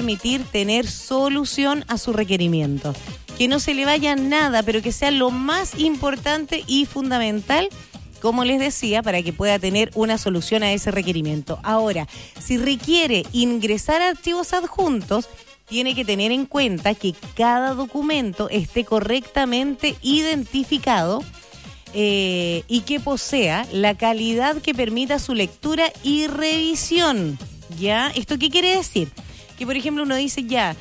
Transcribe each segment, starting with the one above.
permitir tener solución a su requerimiento. Que no se le vaya nada, pero que sea lo más importante y fundamental, como les decía, para que pueda tener una solución a ese requerimiento. Ahora, si requiere ingresar archivos adjuntos, tiene que tener en cuenta que cada documento esté correctamente identificado y que posea la calidad que permita su lectura y revisión. ¿Ya? ¿Esto qué quiere decir? Que, por ejemplo, uno dice ya...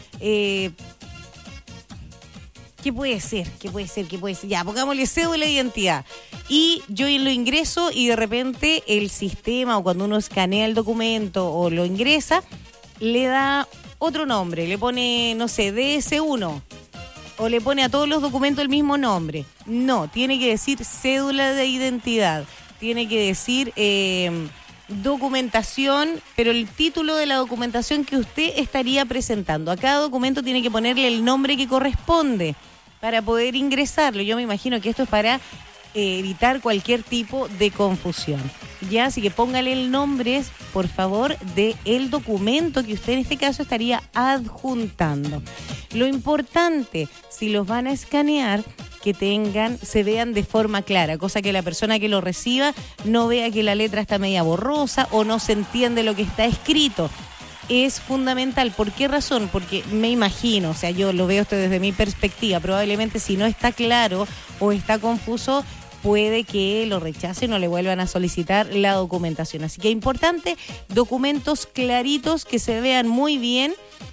¿Qué puede ser? Ya, pongámosle cédula de identidad. Y yo lo ingreso y de repente el sistema, o cuando uno escanea el documento o lo ingresa, le da otro nombre. Le pone, no sé, DS1. O le pone a todos los documentos el mismo nombre. No, tiene que decir cédula de identidad. Tiene que decir documentación, pero el título de la documentación que usted estaría presentando. A cada documento tiene que ponerle el nombre que corresponde para poder ingresarlo. Yo me imagino que esto es para evitar cualquier tipo de confusión. Ya, así que póngale el nombre, por favor, del documento que usted en este caso estaría adjuntando. Lo importante, si los van a escanear, que se vean de forma clara, cosa que la persona que lo reciba no vea que la letra está media borrosa o no se entiende lo que está escrito. Es fundamental. ¿Por qué razón? Porque me imagino, o sea, yo lo veo esto desde mi perspectiva, probablemente si no está claro o está confuso, puede que lo rechacen o le vuelvan a solicitar la documentación. Así que es importante, documentos claritos que se vean muy bien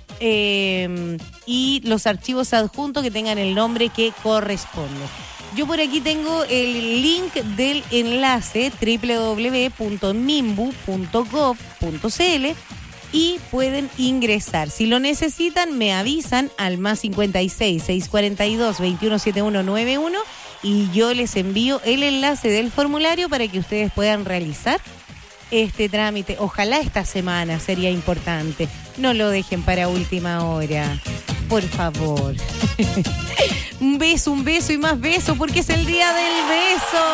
y los archivos adjuntos que tengan el nombre que corresponde. Yo por aquí tengo el link del enlace www.minbu.gov.cl y pueden ingresar. Si lo necesitan, me avisan al más 56 642 217191 y yo les envío el enlace del formulario para que ustedes puedan realizar este trámite. Ojalá esta semana, sería importante. No lo dejen para última hora, por favor. Un beso y más beso, porque es el día del beso.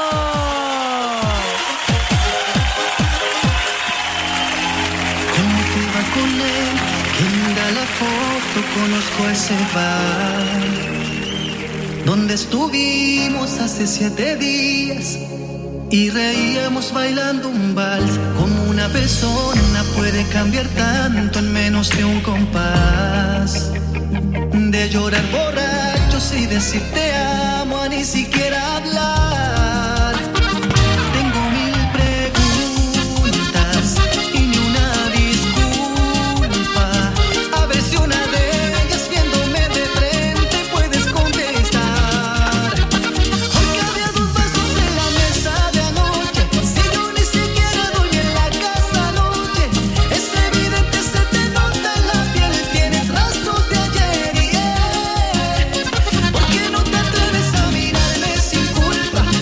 Con él, que mira la foto, conozco ese bar donde estuvimos hace 7 días y reíamos bailando un vals. Como una persona puede cambiar tanto en menos de un compás, de llorar borrachos y decir te amo a ni siquiera hablar. Tengo 1000 preguntas y ni una disculpa. A ver si una de ellas viéndome de frente puedes contestar. Hoy había 2 vasos en la mesa de anoche, si yo ni siquiera doy en la casa anoche. Es evidente, se te nota en la piel, tienes rastros de ayer y ¿por qué no te atreves a mirarme sin culpa?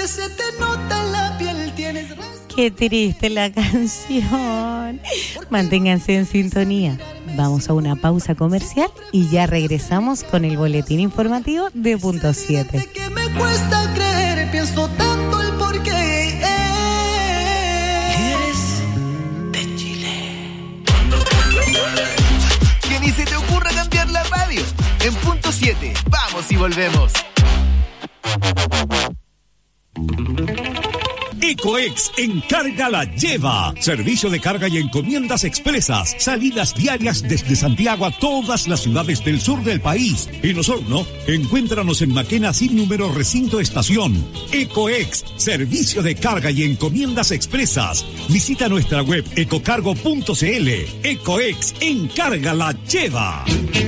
que se te nota en la piel, tienes razón. Qué triste la canción. Manténganse en sintonía. Vamos a una pausa comercial y ya regresamos con el boletín informativo de Punto 7. Que me cuesta creer, pienso tanto el porqué. Eres de Chile. Que ni se te ocurra cambiar la radio. En Punto 7, vamos y volvemos. Ecoex Encarga la Lleva. Servicio de carga y encomiendas expresas. Salidas diarias desde Santiago a todas las ciudades del sur del país. En Osorno, encuéntranos en Maquena sin número recinto estación. Ecoex, servicio de carga y encomiendas expresas. Visita nuestra web ecocargo.cl. Ecoex Encarga la Lleva.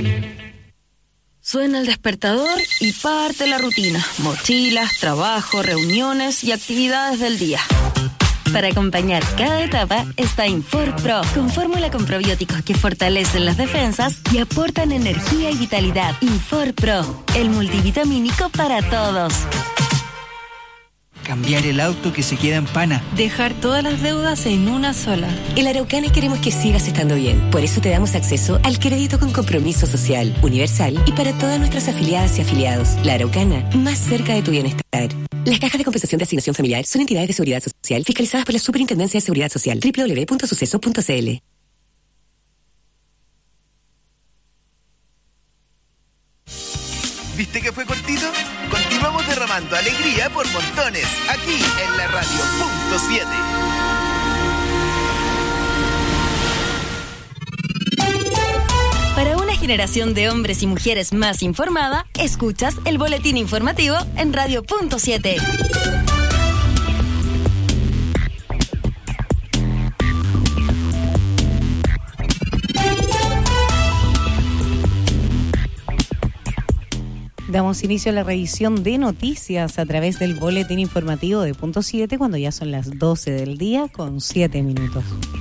Suena el despertador y parte la rutina. Mochilas, trabajo, reuniones y actividades del día. Para acompañar cada etapa está InforPro, con fórmula con probióticos que fortalecen las defensas y aportan energía y vitalidad. InforPro, el multivitamínico para todos. Cambiar el auto que se queda en pana. Dejar todas las deudas en una sola. En Araucana queremos que sigas estando bien. Por eso te damos acceso al crédito con compromiso social, universal y para todas nuestras afiliadas y afiliados. La Araucana, más cerca de tu bienestar. Las cajas de compensación de asignación familiar son entidades de seguridad social fiscalizadas por la Superintendencia de Seguridad Social. www.suceso.cl. ¿Viste que fue cortito? Continuamos derramando alegría por montones, aquí en la radio Punto 7. Para una generación de hombres y mujeres más informada, escuchas el boletín informativo en Radio Punto 7. Damos inicio a la revisión de noticias a través del boletín informativo de Punto 7 cuando ya son las 12 del día con 7 minutos.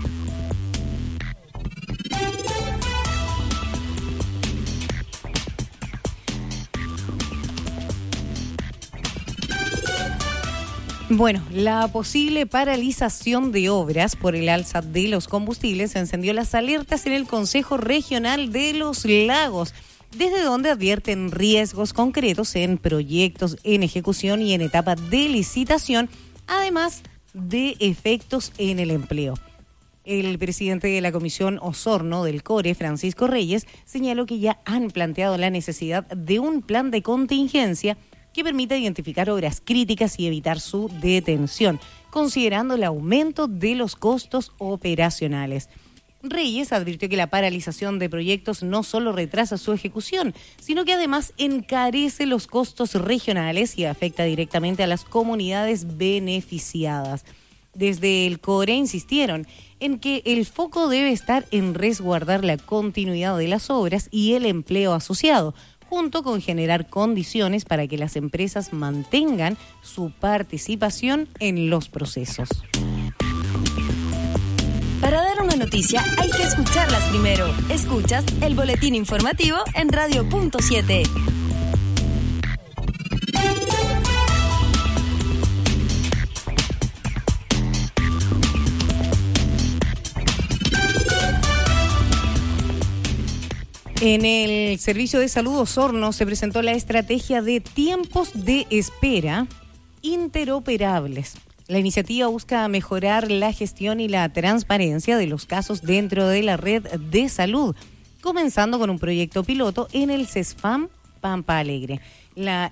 Bueno, la posible paralización de obras por el alza de los combustibles encendió las alertas en el Consejo Regional de los Lagos, desde donde advierten riesgos concretos en proyectos en ejecución y en etapa de licitación, además de efectos en el empleo. El presidente de la Comisión Osorno del CORE, Francisco Reyes, señaló que ya han planteado la necesidad de un plan de contingencia que permita identificar obras críticas y evitar su detención, considerando el aumento de los costos operacionales. Reyes advirtió que la paralización de proyectos no solo retrasa su ejecución, sino que además encarece los costos regionales y afecta directamente a las comunidades beneficiadas. Desde el CORE insistieron en que el foco debe estar en resguardar la continuidad de las obras y el empleo asociado, junto con generar condiciones para que las empresas mantengan su participación en los procesos. Para dar una noticia hay que escucharlas primero. Escuchas el boletín informativo en Radio Punto 7. En el Servicio de Salud Osorno se presentó la estrategia de tiempos de espera interoperables. La iniciativa busca mejorar la gestión y la transparencia de los casos dentro de la red de salud, comenzando con un proyecto piloto en el CESFAM Pampa Alegre. La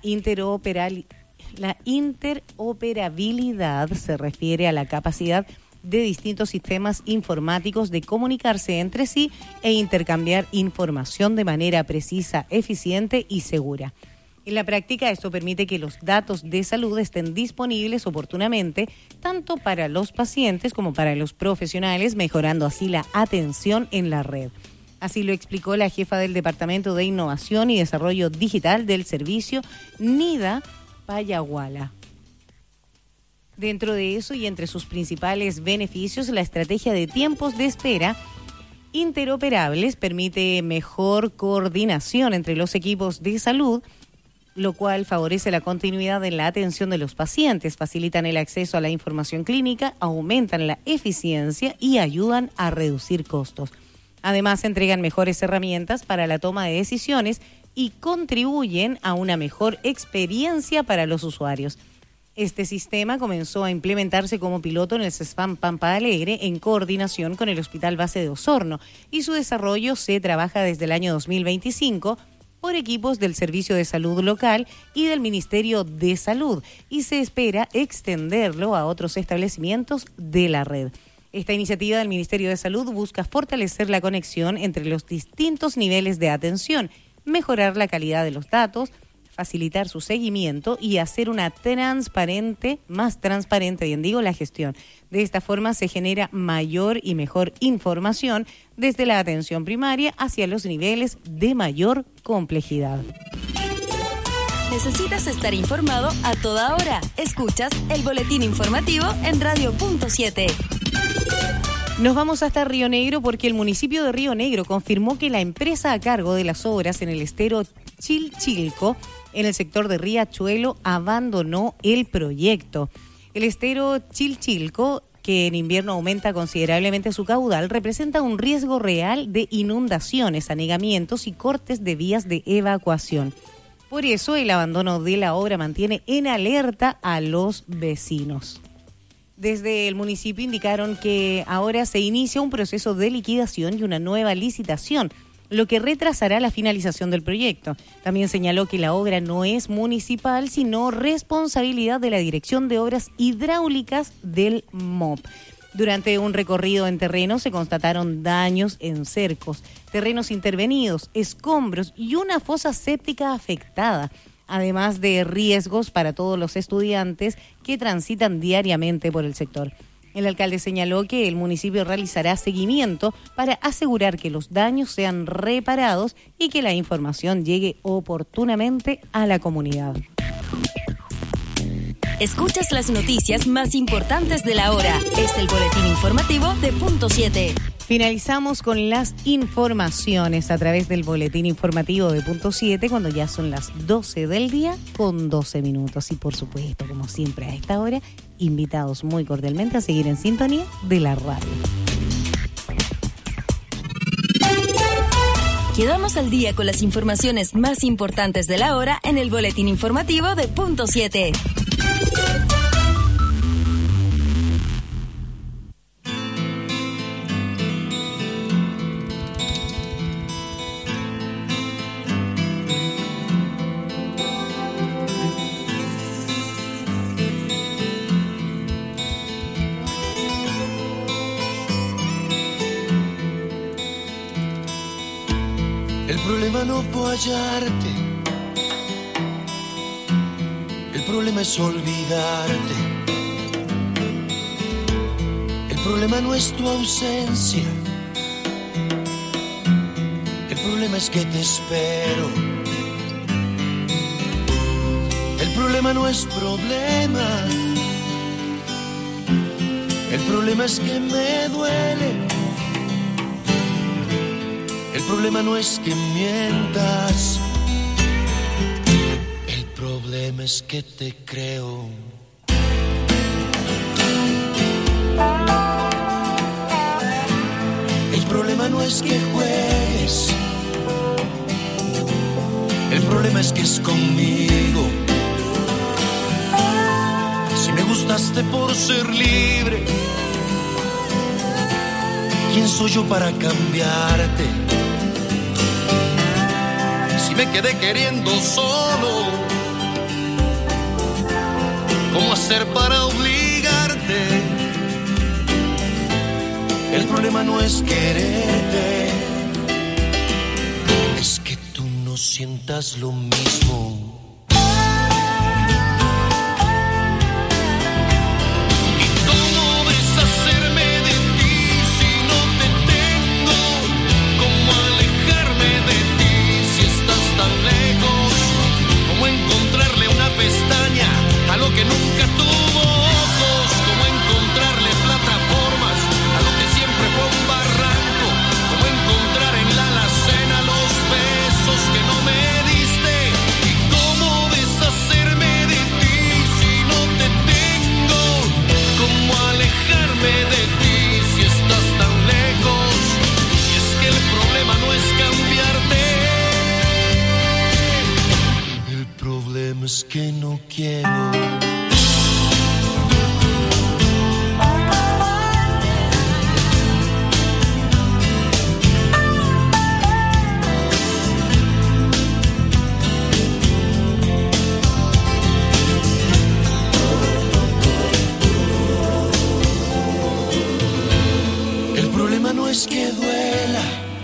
interoperabilidad se refiere a la capacidad de distintos sistemas informáticos de comunicarse entre sí e intercambiar información de manera precisa, eficiente y segura. En la práctica, esto permite que los datos de salud estén disponibles oportunamente, tanto para los pacientes como para los profesionales, mejorando así la atención en la red. Así lo explicó la jefa del Departamento de Innovación y Desarrollo Digital del servicio, Nida Payaguala. Dentro de eso y entre sus principales beneficios, la estrategia de tiempos de espera interoperables permite mejor coordinación entre los equipos de salud lo cual favorece la continuidad en la atención de los pacientes, facilitan el acceso a la información clínica, aumentan la eficiencia y ayudan a reducir costos. Además, entregan mejores herramientas para la toma de decisiones y contribuyen a una mejor experiencia para los usuarios. Este sistema comenzó a implementarse como piloto en el CESFAM Pampa Alegre en coordinación con el Hospital Base de Osorno y su desarrollo se trabaja desde el año 2025 por equipos del Servicio de Salud Local y del Ministerio de Salud y se espera extenderlo a otros establecimientos de la red. Esta iniciativa del Ministerio de Salud busca fortalecer la conexión entre los distintos niveles de atención, mejorar la calidad de los datos, facilitar su seguimiento y hacer más transparente, la gestión. De esta forma se genera mayor y mejor información desde la atención primaria hacia los niveles de mayor complejidad. ¿Necesitas estar informado a toda hora? Escuchas el boletín informativo en Radio Punto 7. Nos vamos hasta Río Negro porque el municipio de Río Negro confirmó que la empresa a cargo de las obras en el estero Chilchilco, en el sector de Riachuelo, abandonó el proyecto. El estero Chilchilco, que en invierno aumenta considerablemente su caudal, representa un riesgo real de inundaciones, anegamientos y cortes de vías de evacuación. Por eso, el abandono de la obra mantiene en alerta a los vecinos. Desde el municipio indicaron que ahora se inicia un proceso de liquidación y una nueva licitación, lo que retrasará la finalización del proyecto. También señaló que la obra no es municipal, sino responsabilidad de la Dirección de Obras Hidráulicas del MOP. Durante un recorrido en terreno se constataron daños en cercos, terrenos intervenidos, escombros y una fosa séptica afectada, además de riesgos para todos los estudiantes que transitan diariamente por el sector. El alcalde señaló que el municipio realizará seguimiento para asegurar que los daños sean reparados y que la información llegue oportunamente a la comunidad. Escuchas las noticias más importantes de la hora. Es el boletín informativo de Punto 7. Finalizamos con las informaciones a través del boletín informativo de Punto 7 cuando ya son las 12 del día con 12 minutos. Y por supuesto, como siempre a esta hora, invitados muy cordialmente a seguir en sintonía de la radio. Quedamos al día con las informaciones más importantes de la hora en el boletín informativo de Punto 7. El problema no fue hallarte, el problema es olvidarte. El problema no es tu ausencia, el problema es que te espero. El problema no es problema, el problema es que me duele. El problema no es que mientas, el problema es que te creo. El problema no es que juegues, el problema es que es conmigo. Si me gustaste por ser libre, ¿quién soy yo para cambiarte? Si me quedé queriendo solo, ¿cómo hacer para obligarte? El problema no es quererte, es que tú no sientas lo mismo. A lo que nunca tuvo ojos, como encontrarle plataformas a lo que siempre fue un barranco, como encontrar en la alacena los besos que no me diste y problema es que no quiero. El problema no es que duela.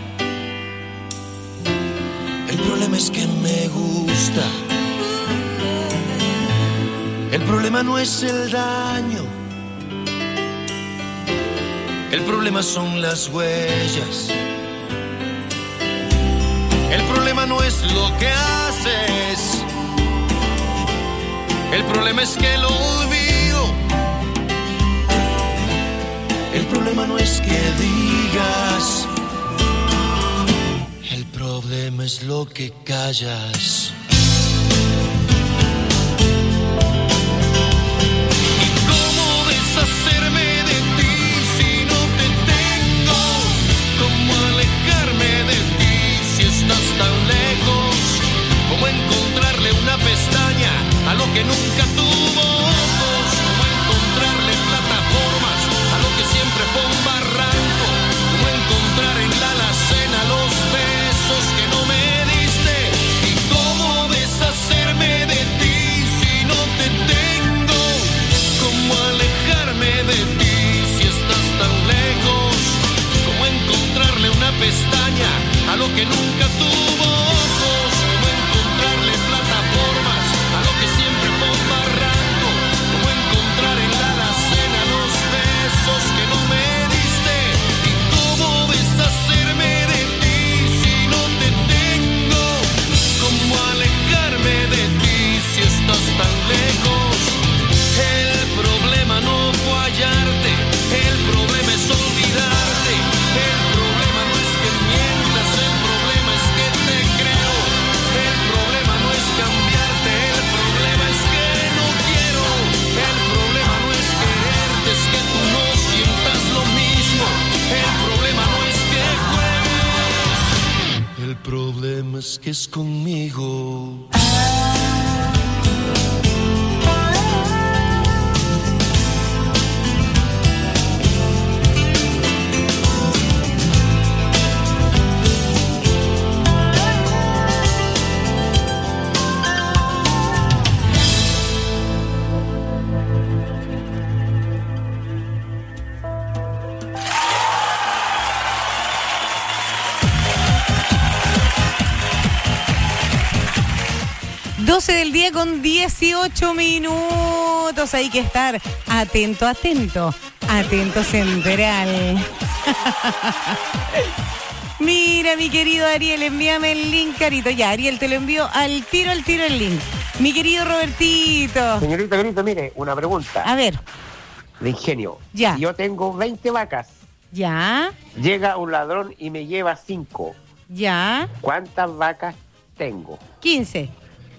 El problema es que me gusta. El problema no es el daño. El problema son las huellas. El problema no es lo que haces. El problema es que lo olvido. El problema no es que digas. El problema es lo que callas. ¿Y cómo deshacerme de ti si no te tengo? ¿Cómo alejarme de ti si estás tan lejos? ¿Cómo encontrarle una pestaña a lo que nunca tuvo ojos? ¿Cómo encontrarle plataformas a lo que siempre fue un barranco? ¿Cómo encontrar en la alacena los besos que no me diste? ¿Y cómo deshacerme de ti si no te tengo? ¿Cómo alejarme de ti si estás tan lejos? ¿Cómo encontrarle una pestaña a lo que nunca tuvo ojos? ¿Cómo encontrarle plataformas a lo que siempre fue un barranco? ¿Cómo encontrar en la alacena los besos que no me diste? ¿Y cómo deshacerme de ti si no te tengo? ¿Cómo alejarme de ti si estás tan lejos? El problema no fue hallarte, el problema es olvidarte. El problema no es que mientas, el problema es que te creo. El problema no es cambiarte, el problema es que no quiero. El problema no es quererte, es que tú no sientas lo mismo. El problema no es que juegues, el problema es que es conmigo. 12 del día con 18 minutos. Hay que estar atento, atento, atento central. Mira, mi querido Ariel, envíame el link, carito. Ya, Ariel, te lo envío al tiro el link. Mi querido Robertito. Señorita Grito, mire, una pregunta. A ver. De ingenio. Ya. Si yo tengo 20 vacas. Ya. Llega un ladrón y me lleva 5. Ya. ¿Cuántas vacas tengo? 15.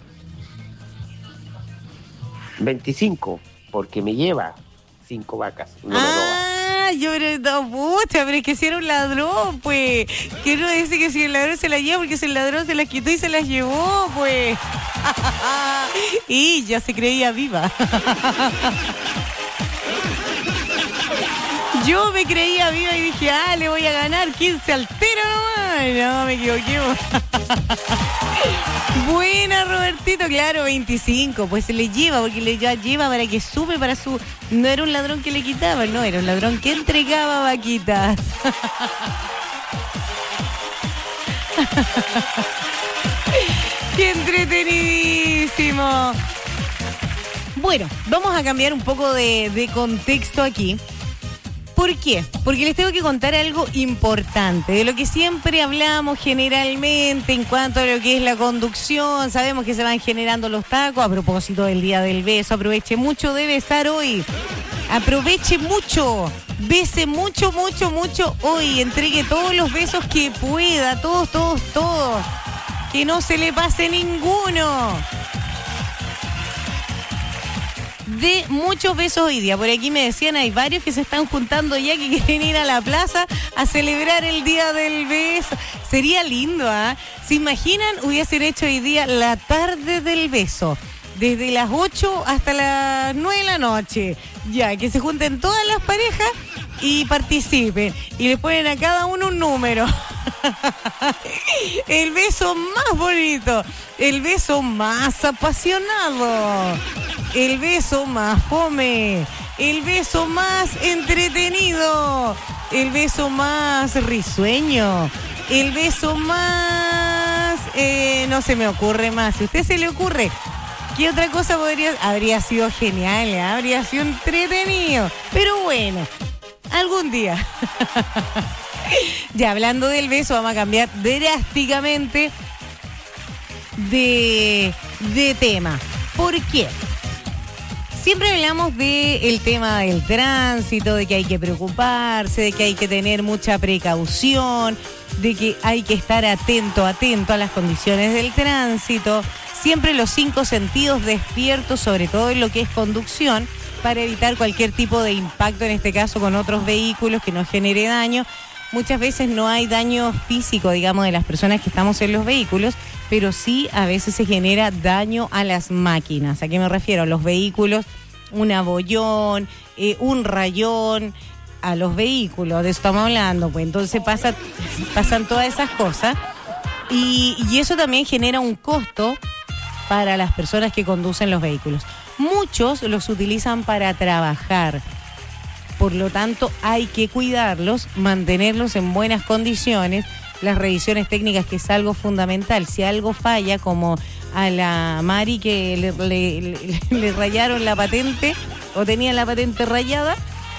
25, porque me lleva 5 vacas. No me roba. Yo no, pucha, pero es que si era un ladrón, pues. Que no dice que si el ladrón se la lleva, porque si el ladrón se las quitó y se las llevó, pues. Y ya se creía viva. Yo me creía viva y dije, le voy a ganar 15 al tiro nomás. No, me equivoqué. Buena, Robertito, claro, 25. Pues se le lleva, porque le lleva para que sume para su... No era un ladrón que le quitaba, no, era un ladrón que entregaba vaquitas. ¡Qué entretenidísimo! Bueno, vamos a cambiar un poco de contexto aquí. ¿Por qué? Porque les tengo que contar algo importante, de lo que siempre hablamos generalmente en cuanto a lo que es la conducción. Sabemos que se van generando los tacos. A propósito del Día del Beso, aproveche mucho de besar hoy. Aproveche mucho, bese mucho, mucho, mucho hoy. Entregue todos los besos que pueda, todos. Que no se le pase ninguno. De muchos besos hoy día. Por aquí me decían, hay varios que se están juntando ya, que quieren ir a la plaza a celebrar el Día del Beso. Sería lindo, ¿ah? ¿Se imaginan? Hubiesen hecho hoy día la tarde del beso. desde las 8 hasta las 9 de la noche. Ya, que se junten todas las parejas y participen. Y le ponen a cada uno un número. El beso más bonito, el beso más apasionado, el beso más fome, el beso más entretenido, el beso más risueño, el beso más... no se me ocurre más. Si a usted se le ocurre, ¿qué otra cosa habría sido genial? Habría sido entretenido. Pero bueno, algún día. Ya, hablando del beso, vamos a cambiar drásticamente de tema. ¿Por qué? Siempre hablamos del tema del tránsito, de que hay que preocuparse, de que hay que tener mucha precaución, de que hay que estar atento a las condiciones del tránsito. Siempre los 5 sentidos despiertos, sobre todo en lo que es conducción, para evitar cualquier tipo de impacto, en este caso con otros vehículos, que no genere daño. Muchas veces no hay daño físico, digamos, de las personas que estamos en los vehículos, pero sí a veces se genera daño a las máquinas. ¿A qué me refiero? A los vehículos, un abollón, un rayón, a los vehículos, de eso estamos hablando. Pues entonces pasan todas esas cosas y eso también genera un costo para las personas que conducen los vehículos. Muchos los utilizan para trabajar. Por lo tanto, hay que cuidarlos, mantenerlos en buenas condiciones, las revisiones técnicas, que es algo fundamental. Si algo falla, como a la Mari que le rayaron la patente o tenía la patente rayada,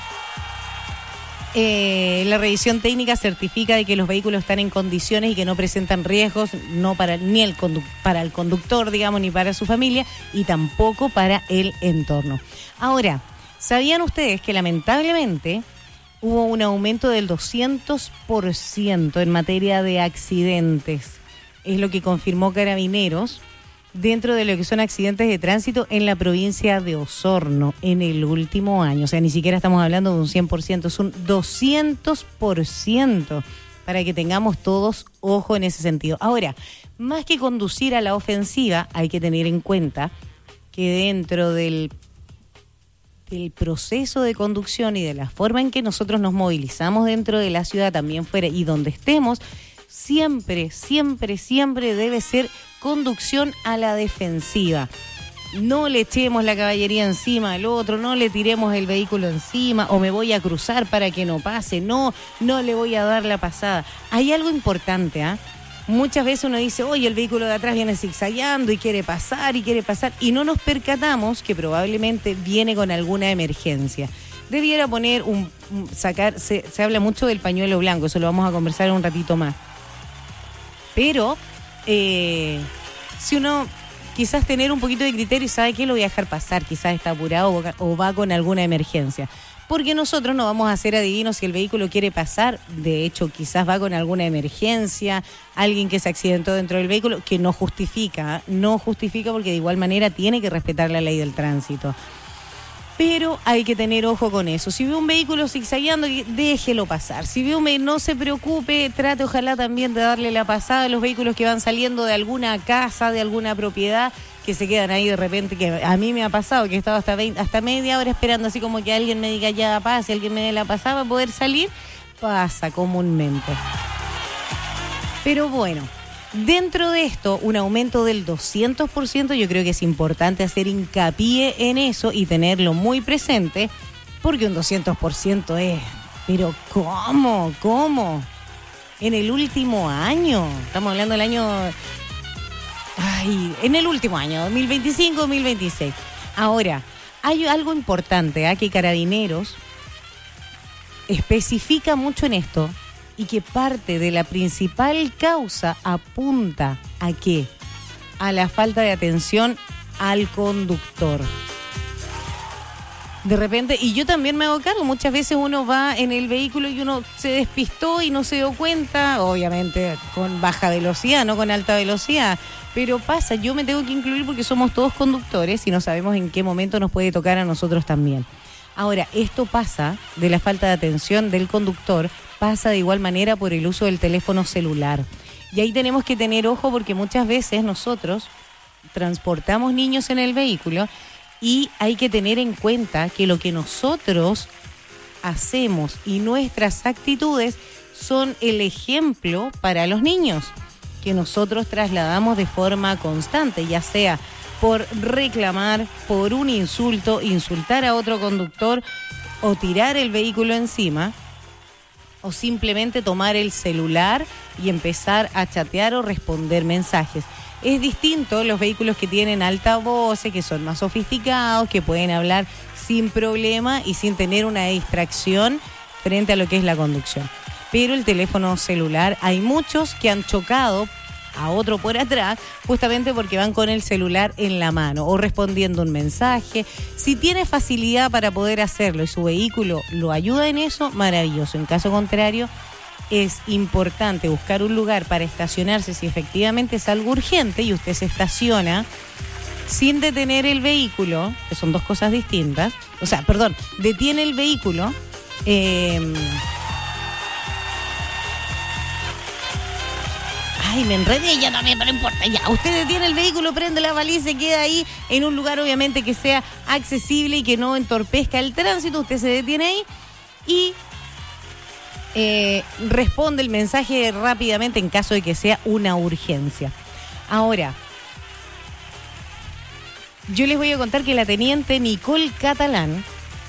la revisión técnica certifica de que los vehículos están en condiciones y que no presentan riesgos, no para el conductor, digamos, ni para su familia, y tampoco para el entorno. Ahora, ¿sabían ustedes que lamentablemente hubo un aumento del 200% en materia de accidentes? Es lo que confirmó Carabineros dentro de lo que son accidentes de tránsito en la provincia de Osorno en el último año. O sea, ni siquiera estamos hablando de un 100%, es un 200%, para que tengamos todos ojo en ese sentido. Ahora, más que conducir a la ofensiva, hay que tener en cuenta que dentro del proceso de conducción y de la forma en que nosotros nos movilizamos dentro de la ciudad, también fuera y donde estemos, siempre debe ser conducción a la defensiva. No le echemos la caballería encima al otro, no le tiremos el vehículo encima, o me voy a cruzar para que no pase, no le voy a dar la pasada. Hay algo importante, Muchas veces uno dice, oye, el vehículo de atrás viene zigzagueando y quiere pasar, y no nos percatamos que probablemente viene con alguna emergencia. Debiera poner se habla mucho del pañuelo blanco, eso lo vamos a conversar en un ratito más. Pero si uno quizás tener un poquito de criterio y sabe que lo voy a dejar pasar, quizás está apurado o va con alguna emergencia. Porque nosotros no vamos a ser adivinos si el vehículo quiere pasar. De hecho, quizás va con alguna emergencia, alguien que se accidentó dentro del vehículo, que no justifica porque de igual manera tiene que respetar la ley del tránsito. Pero hay que tener ojo con eso. Si ve un vehículo zigzagueando, déjelo pasar. Si ve no se preocupe, trate ojalá también de darle la pasada a los vehículos que van saliendo de alguna casa, de alguna propiedad, que se quedan ahí de repente, que a mí me ha pasado, que he estado hasta media hora esperando así como que alguien me diga ya pase, alguien me dé la pasada para poder salir. Pasa comúnmente. Pero bueno, dentro de esto, un aumento del 200%, yo creo que es importante hacer hincapié en eso y tenerlo muy presente, porque un 200% es... Pero ¿cómo? En el último año, estamos hablando del año... en el último año, 2025-2026. Ahora, hay algo importante, que Carabineros especifica mucho en esto, y que parte de la principal causa apunta ¿a qué? A la falta de atención al conductor. De repente, y yo también me hago cargo, muchas veces uno va en el vehículo y uno se despistó y no se dio cuenta, obviamente con baja velocidad, no con alta velocidad, pero pasa, yo me tengo que incluir porque somos todos conductores y no sabemos en qué momento nos puede tocar a nosotros también. Ahora, esto pasa de la falta de atención del conductor, pasa de igual manera por el uso del teléfono celular. Y ahí tenemos que tener ojo porque muchas veces nosotros transportamos niños en el vehículo y hay que tener en cuenta que lo que nosotros hacemos y nuestras actitudes son el ejemplo para los niños que nosotros trasladamos de forma constante, ya sea por reclamar, por un insulto, insultar a otro conductor o tirar el vehículo encima, o simplemente tomar el celular y empezar a chatear o responder mensajes. Es distinto los vehículos que tienen altavoces, que son más sofisticados, que pueden hablar sin problema y sin tener una distracción frente a lo que es la conducción. Pero el teléfono celular, hay muchos que han chocado a otro por atrás, justamente porque van con el celular en la mano o respondiendo un mensaje. Si tiene facilidad para poder hacerlo y su vehículo lo ayuda en eso, maravilloso. En caso contrario, es importante buscar un lugar para estacionarse si efectivamente es algo urgente y usted se estaciona sin detener el vehículo, que son dos cosas distintas. O sea, perdón, detiene el vehículo. Ay, me enredé ya también, pero no importa. Ya, usted detiene el vehículo, prende la baliza y queda ahí en un lugar obviamente que sea accesible y que no entorpezca el tránsito. Usted se detiene ahí y responde el mensaje rápidamente en caso de que sea una urgencia. Ahora, yo les voy a contar que la teniente Nicole Catalán,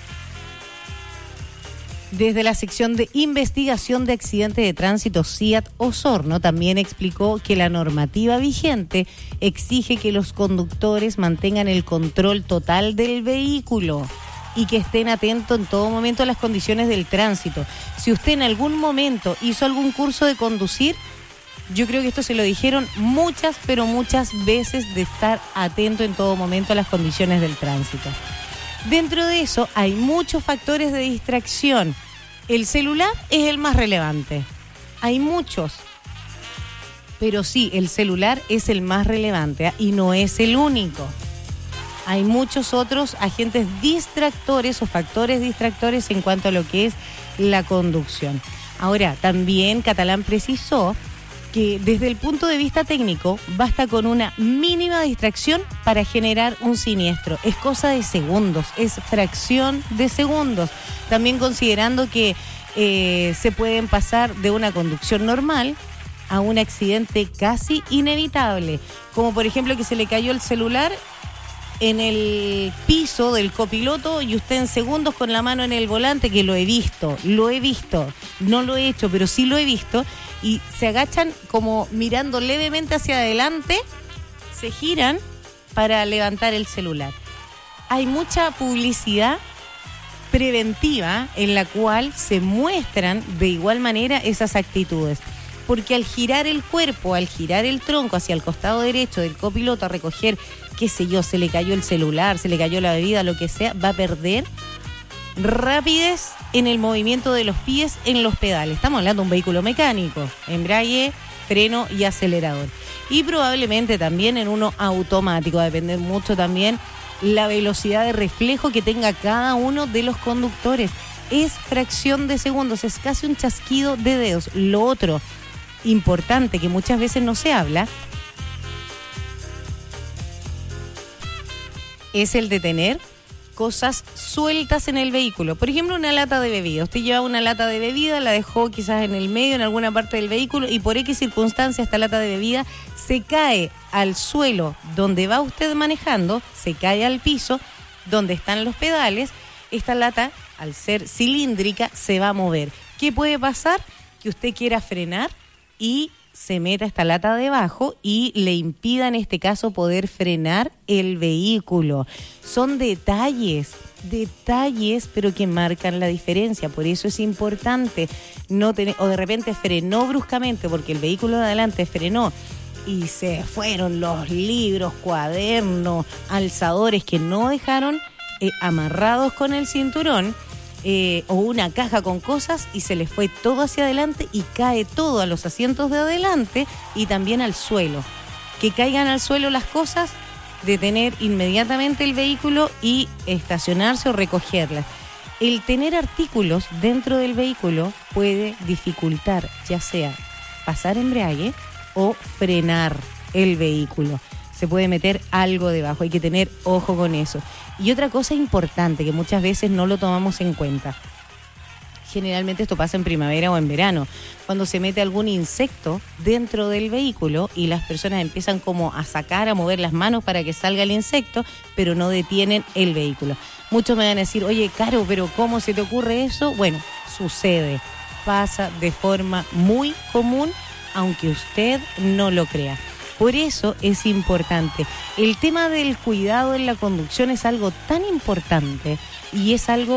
desde la sección de investigación de accidentes de tránsito SIAT Osorno, también explicó que la normativa vigente exige que los conductores mantengan el control total del vehículo y que estén atentos en todo momento a las condiciones del tránsito. Si usted en algún momento hizo algún curso de conducir, yo creo que esto se lo dijeron muchas, pero muchas veces, de estar atento en todo momento a las condiciones del tránsito. Dentro de eso hay muchos factores de distracción. El celular es el más relevante. Hay muchos, pero sí, el celular es el más relevante y no es el único. Hay muchos otros agentes distractores o factores distractores en cuanto a lo que es la conducción. Ahora, también Catalán precisó que desde el punto de vista técnico basta con una mínima distracción para generar un siniestro. Es cosa de segundos, es fracción de segundos. También considerando que se pueden pasar de una conducción normal a un accidente casi inevitable, como por ejemplo que se le cayó el celular en el piso del copiloto y usted en segundos con la mano en el volante, que lo he visto, no lo he hecho, pero sí lo he visto, y se agachan como mirando levemente hacia adelante, se giran para levantar el celular. Hay mucha publicidad preventiva en la cual se muestran de igual manera esas actitudes, porque al girar el cuerpo, al girar el tronco hacia el costado derecho del copiloto a recoger, qué sé yo, se le cayó el celular, se le cayó la bebida, lo que sea, va a perder rapidez en el movimiento de los pies en los pedales. Estamos hablando de un vehículo mecánico, embrague, freno y acelerador. Y probablemente también en uno automático, va a depender mucho también la velocidad de reflejo que tenga cada uno de los conductores. Es fracción de segundos, es casi un chasquido de dedos. Lo otro importante que muchas veces no se habla es el de tener cosas sueltas en el vehículo. Por ejemplo, una lata de bebida. Usted lleva una lata de bebida, la dejó quizás en el medio, en alguna parte del vehículo, y por X circunstancia esta lata de bebida se cae al suelo donde va usted manejando, se cae al piso donde están los pedales. Esta lata, al ser cilíndrica, se va a mover. ¿Qué puede pasar? Que usted quiera frenar y se meta esta lata debajo y le impida en este caso poder frenar el vehículo. Son detalles, pero que marcan la diferencia. Por eso es importante no tener, o de repente frenó bruscamente porque el vehículo de adelante frenó y se fueron los libros, cuadernos, alzadores que no dejaron amarrados con el cinturón. O una caja con cosas y se les fue todo hacia adelante y cae todo a los asientos de adelante y también al suelo. Que caigan al suelo las cosas, detener inmediatamente el vehículo y estacionarse o recogerlas. El tener artículos dentro del vehículo puede dificultar ya sea pasar embrague o frenar el vehículo. se puede meter algo debajo, hay que tener ojo con eso. Y otra cosa importante que muchas veces no lo tomamos en cuenta, generalmente esto pasa en primavera o en verano, cuando se mete algún insecto dentro del vehículo y las personas empiezan como a sacar, a mover las manos para que salga el insecto, pero no detienen el vehículo. Muchos me van a decir, oye, Caro, pero ¿cómo se te ocurre eso? Bueno, sucede, pasa de forma muy común, aunque usted no lo crea. Por eso es importante. El tema del cuidado en la conducción es algo tan importante y es algo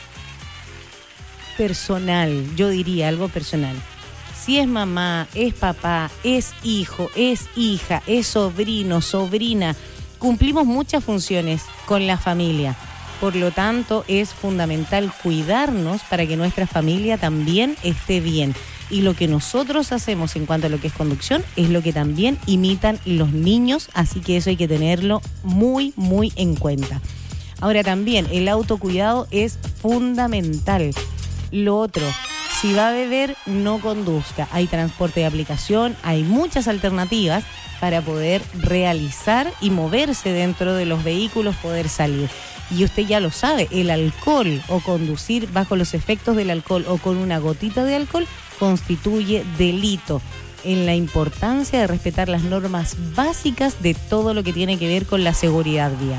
personal, yo diría algo personal. Si es mamá, es papá, es hijo, es hija, es sobrino, sobrina, cumplimos muchas funciones con la familia. Por lo tanto, es fundamental cuidarnos para que nuestra familia también esté bien. Y lo que nosotros hacemos en cuanto a lo que es conducción es lo que también imitan los niños, así que eso hay que tenerlo muy, muy en cuenta. Ahora también, el autocuidado es fundamental. Lo otro, si va a beber, no conduzca. Hay transporte de aplicación, hay muchas alternativas para poder realizar y moverse dentro de los vehículos, poder salir. Y usted ya lo sabe, el alcohol o conducir bajo los efectos del alcohol o con una gotita de alcohol constituye delito. En la importancia de respetar las normas básicas de todo lo que tiene que ver con la seguridad vial.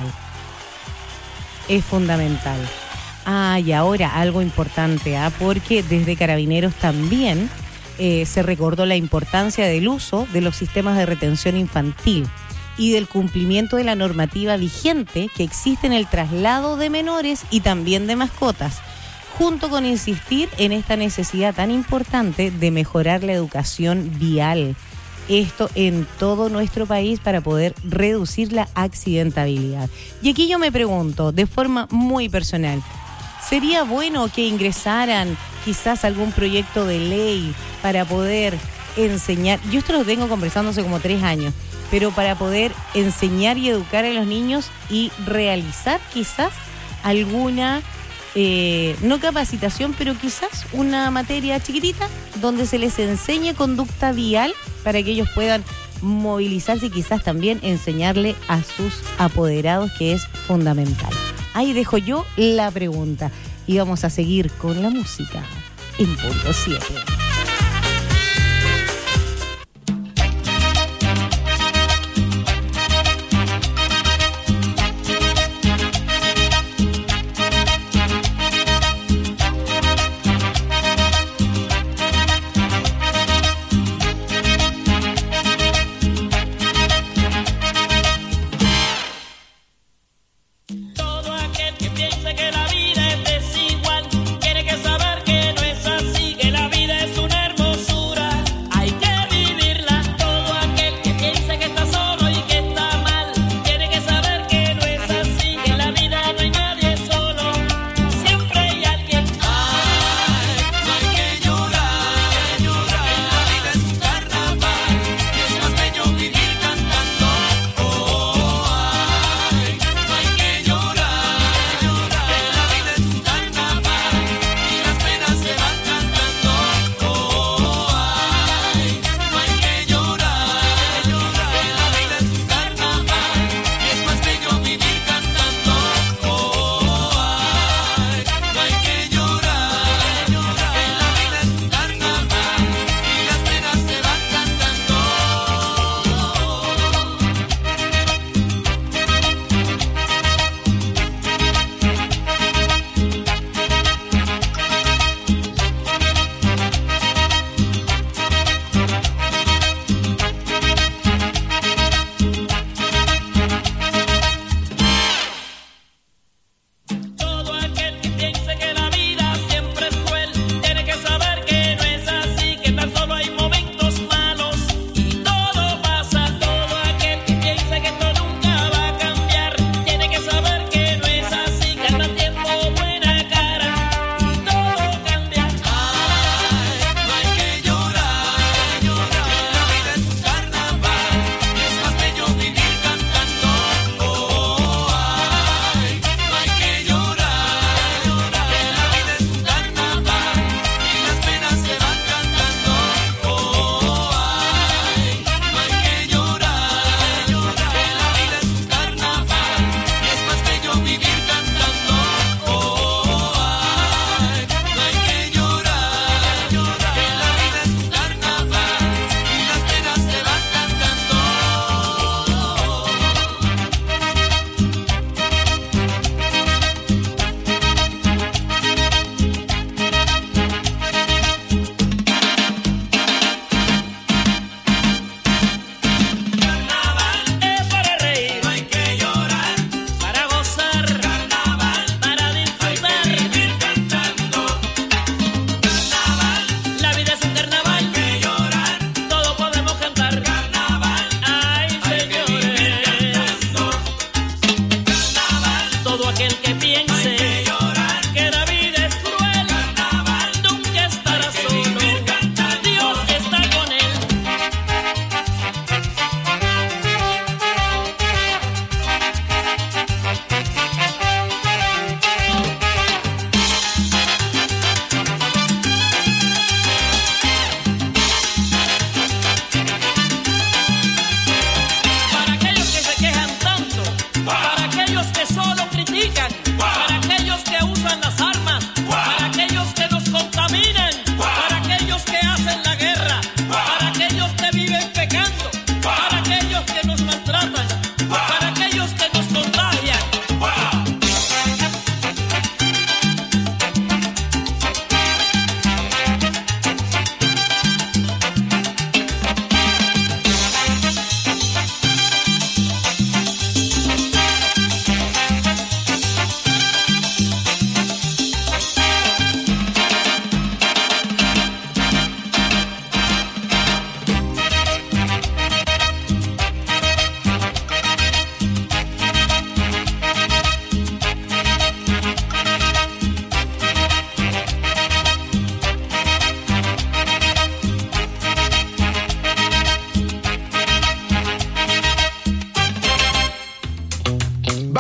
Es fundamental. Y ahora algo importante, porque desde Carabineros también se recordó la importancia del uso de los sistemas de retención infantil y del cumplimiento de la normativa vigente que existe en el traslado de menores y también de mascotas, junto con insistir en esta necesidad tan importante de mejorar la educación vial. Esto en todo nuestro país para poder reducir la accidentabilidad. Y aquí yo me pregunto, de forma muy personal, ¿sería bueno que ingresaran quizás algún proyecto de ley para poder enseñar? Yo esto lo tengo conversando hace como 3 años, pero para poder enseñar y educar a los niños y realizar quizás alguna, no capacitación, pero quizás una materia chiquitita donde se les enseñe conducta vial para que ellos puedan movilizarse y quizás también enseñarle a sus apoderados, que es fundamental. Ahí dejo yo la pregunta y vamos a seguir con la música en punto 7.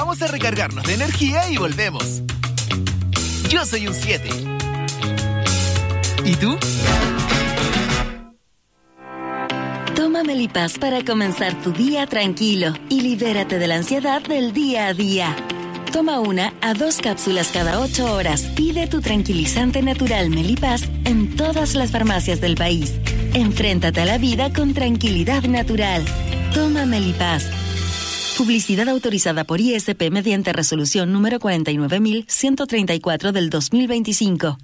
Vamos a recargarnos de energía y volvemos. Yo soy un 7. ¿Y tú? Toma Melipaz para comenzar tu día tranquilo y libérate de la ansiedad del día a día. Toma 1 a 2 cápsulas cada 8 horas. Pide tu tranquilizante natural Melipaz en todas las farmacias del país. Enfréntate a la vida con tranquilidad natural. Toma Melipaz. Publicidad autorizada por ISP mediante resolución número 49.134 del 2025.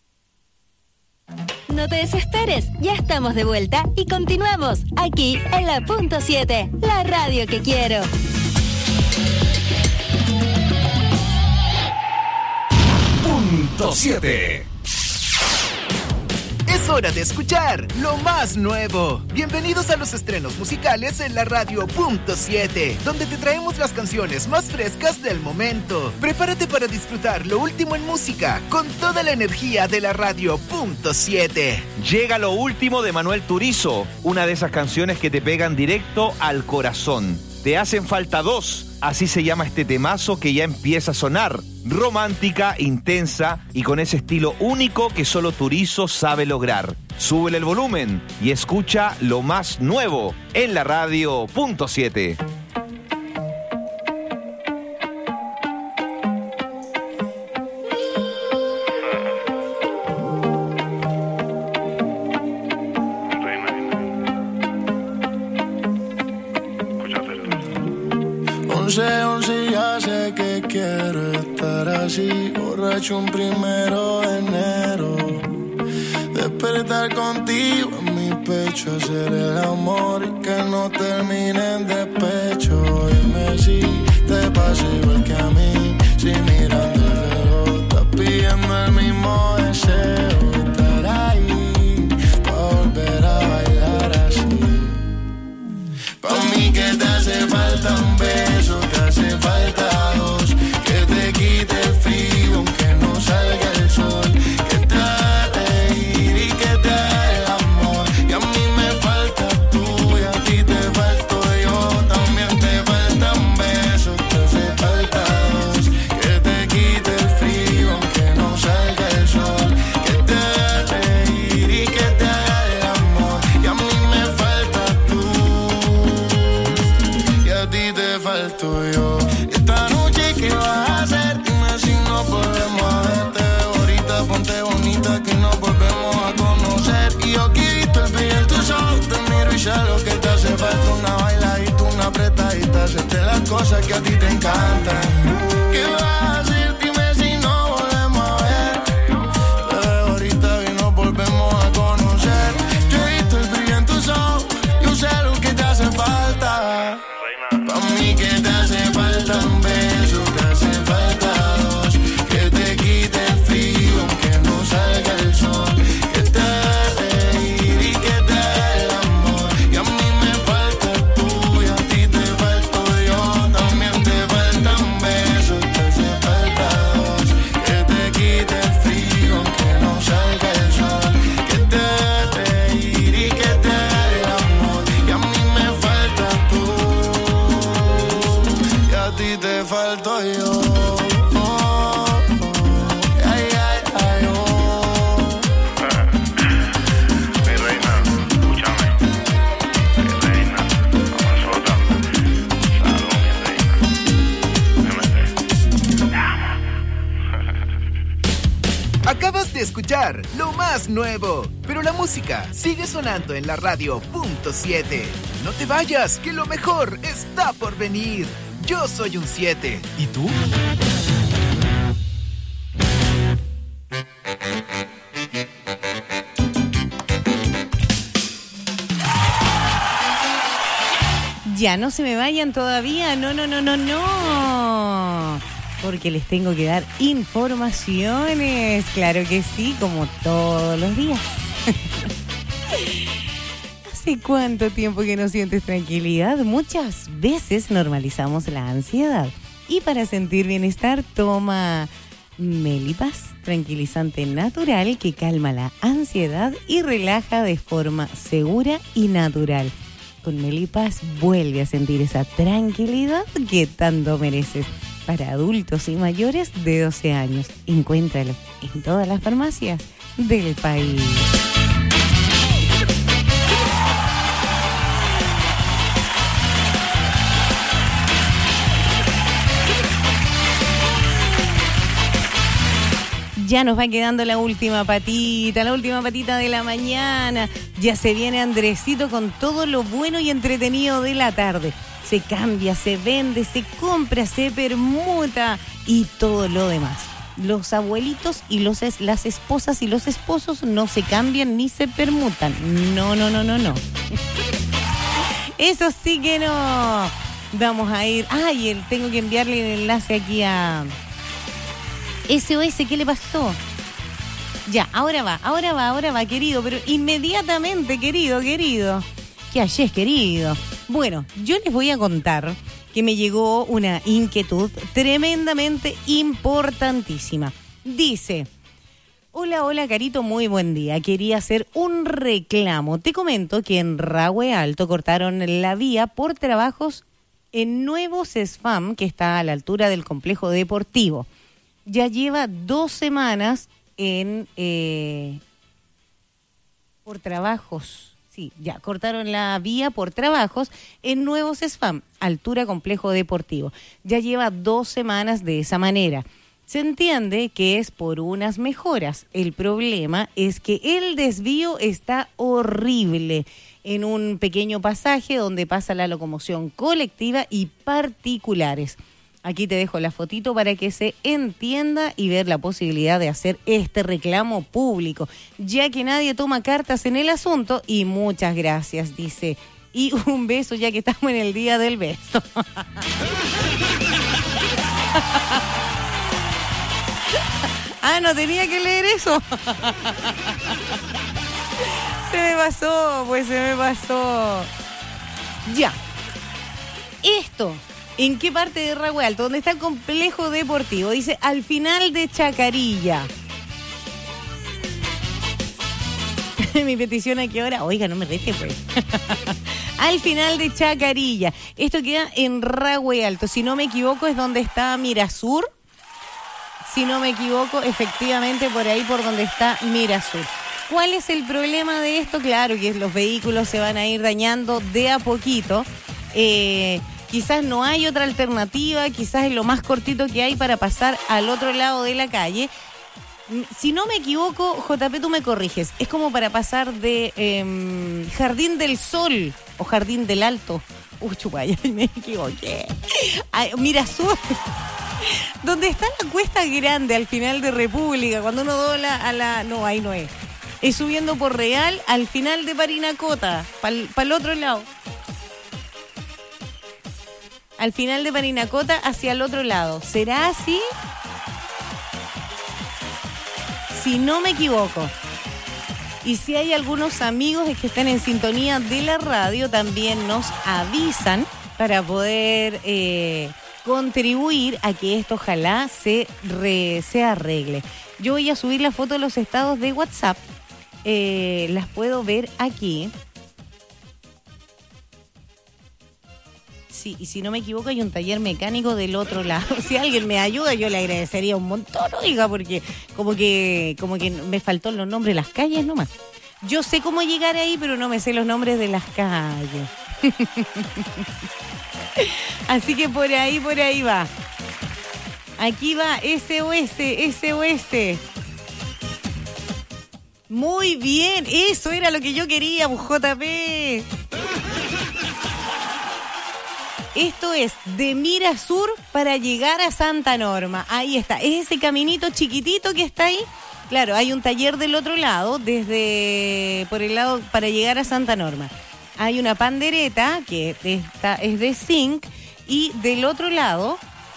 No te desesperes, ya estamos de vuelta y continuamos aquí en la Punto 7, la radio que quiero. Punto 7. Es hora de escuchar lo más nuevo. Bienvenidos a los estrenos musicales en la radio Punto 7, donde te traemos las canciones más frescas del momento. Prepárate para disfrutar lo último en música con toda la energía de la radio Punto 7. Llega lo último de Manuel Turizo, una de esas canciones que te pegan directo al corazón. Te hacen falta dos, así se llama este temazo que ya empieza a sonar. Romántica, intensa y con ese estilo único que solo Turizo sabe lograr. Súbele el volumen y escucha lo más nuevo en la radio Punto 7. Ya sé que quiero estar así, borracho un 1 de enero. Despertar contigo en mi pecho, hacer el amor y que no termine en despecho. Dime si te pasa igual que a mí, si mirando el reloj estás pidiendo el mismo deseo. Estar ahí, pa' volver a bailar así. Pa' mí que te hace falta un beso, te hace falta dos, que te quite el frío aunque no salga el sol, que te haga reír y que te haga el amor. Y a mí me falta tú y a ti te falto yo, también te falta un beso, te hace falta dos, que te quite el frío aunque no salga el sol, que te haga reír y que te haga el amor. Y a mí me falta tú y a ti te falto yo. Esta noche ¿qué vas a hacer? Dime si nos volvemos a ver. Te veo ahorita, ponte bonita que nos volvemos a conocer. Y yo que he visto el brillo en tus ojos, te miro y sé lo que te hace falta. Una bailadita, una apretadita, hacerte las cosas que a ti te encantan. ¿Qué vas a hacer? Dime si nos volvemos a ver. Te veo ahorita y nos volvemos a conocer. Yo he visto el brillo en tus ojos, yo sé lo que te hace falta. Pa' mí que te hace falta un beso, te hace falta dos, que te quite el frío aunque no salga el sol, que te haga reír y que te haga el amor. Y a mí me falta tú y a ti te falto yo, también te falta un beso, te hace falta dos, que te quite el frío aunque no salga el sol, que te haga reír y que te haga el amor. Y a mí me falta tú y a ti te falto yo. Ay, ay, ay, Mi reina, escúchame. Mi reina, mamazota. Salud, mi reina. Te amo. Acabas de escuchar lo más nuevo, pero la música sigue sonando en la radio Punto 7. No te vayas, que lo mejor está por venir. Yo soy un 7. ¿Y tú? Ya no se me vayan todavía, no. Porque les tengo que dar informaciones, claro que sí, como todos los días. ¿Hace cuánto tiempo que no sientes tranquilidad? Muchas veces normalizamos la ansiedad. Y para sentir bienestar, toma Melipaz, tranquilizante natural que calma la ansiedad y relaja de forma segura y natural. Con Melipaz vuelve a sentir esa tranquilidad que tanto mereces. para adultos y mayores de 12 años. Encuéntralo en todas las farmacias del país. Ya nos va quedando la última patita de la mañana. Ya se viene Andresito con todo lo bueno y entretenido de la tarde. Se cambia, se vende, se compra, se permuta y todo lo demás. Los abuelitos y las esposas y los esposos no se cambian ni se permutan. No. Eso sí que no. Vamos a ir. Ay, tengo que enviarle el enlace aquí a SOS. ¿Qué le pasó? Ya, ahora va, querido, pero inmediatamente, querido. ¿Qué hayes, querido? Bueno, yo les voy a contar que me llegó una inquietud tremendamente importantísima. Dice: hola, Carito, muy buen día. Quería hacer un reclamo. Te comento que en Rahue Alto cortaron la vía por trabajos en Nuevo Sesfam, que está a la altura del complejo deportivo. Ya lleva 2 semanas por trabajos. Sí, ya cortaron la vía por trabajos en Nuevo Sesfam, altura complejo deportivo. Ya lleva 2 semanas de esa manera. Se entiende que es por unas mejoras. El problema es que el desvío está horrible en un pequeño pasaje donde pasa la locomoción colectiva y particulares. Aquí te dejo la fotito para que se entienda y ver la posibilidad de hacer este reclamo público, ya que nadie toma cartas en el asunto. Y muchas gracias, dice. Y un beso, ya que estamos en el día del beso. No tenía que leer eso. Se me pasó. Ya. Esto. ¿En qué parte de Rahue Alto? ¿Dónde está el complejo deportivo? Dice, al final de Chacarilla. Mi petición a qué hora. Oiga, no me reste, pues. Al final de Chacarilla. Esto queda en Rahue Alto. Si no me equivoco, es donde está Mirasur. Si no me equivoco, efectivamente, por ahí por donde está Mirasur. ¿Cuál es el problema de esto? Claro que los vehículos se van a ir dañando de a poquito. Quizás no hay otra alternativa, quizás es lo más cortito que hay para pasar al otro lado de la calle. Si no me equivoco, JP, tú me corriges, es como para pasar de Jardín del Sol o Jardín del Alto. Chupaya, me equivoqué. Mirasur, donde está la Cuesta Grande al final de República, cuando uno dobla a la... No, ahí no es. Es subiendo por Real al final de Parinacota, para el otro lado. Al final de Parinacota hacia el otro lado. ¿Será así? Si no me equivoco. Y si hay algunos amigos que están en sintonía de la radio, también nos avisan para poder contribuir a que esto ojalá se arregle. Yo voy a subir la foto de los estados de WhatsApp. Las puedo ver aquí. Sí, y si no me equivoco hay un taller mecánico del otro lado. Si alguien me ayuda, yo le agradecería un montón, oiga, porque como que me faltó los nombres de las calles nomás. Yo sé cómo llegar ahí, pero no me sé los nombres de las calles. Así que por ahí va. Aquí va SOS. Muy bien, eso era lo que yo quería, JP. Esto es de Mirasur para llegar a Santa Norma. Ahí está, es ese caminito chiquitito que está ahí. Claro, hay un taller del otro lado, por el lado para llegar a Santa Norma. Hay una pandereta que es de zinc y del otro lado